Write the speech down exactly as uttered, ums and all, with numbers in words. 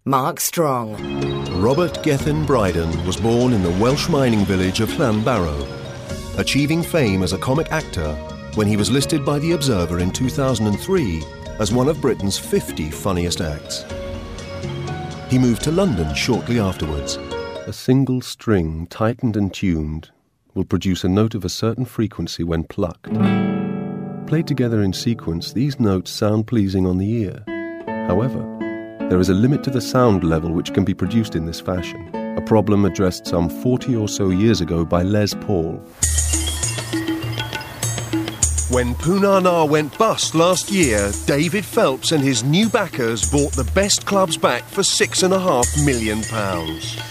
Mark Strong. Robert Gethin Bryden was born in the Welsh mining village of Llanbarrow, achieving fame as a comic actor when he was listed by The Observer in two thousand three as one of Britain's fifty funniest acts. He moved to London shortly afterwards. A single string, tightened and tuned, will produce a note of a certain frequency when plucked. Played together in sequence, these notes sound pleasing on the ear. However, there is a limit to the sound level which can be produced in this fashion, a problem addressed some forty or so years ago by Les Paul. When Poonah went bust last year, David Phelps and his new backers bought the best clubs back for six and a half million pounds.